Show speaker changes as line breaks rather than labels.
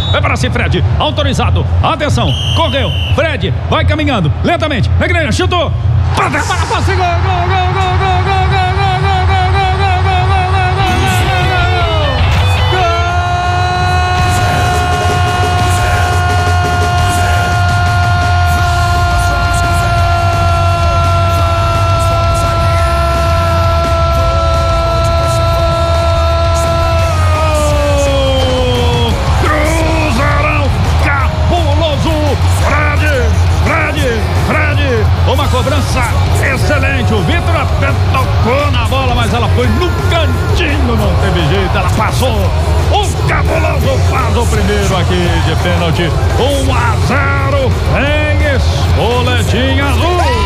Vai para si, Fred. Autorizado. Atenção. Correu. Fred vai caminhando lentamente. Negreira chutou. Para passe. Gol. Uma cobrança excelente. O Vitor até tocou na bola, mas ela foi no cantinho, não teve jeito, ela passou. O Cabuloso faz o primeiro aqui de pênalti. 1-0 em Espoletinha Azul.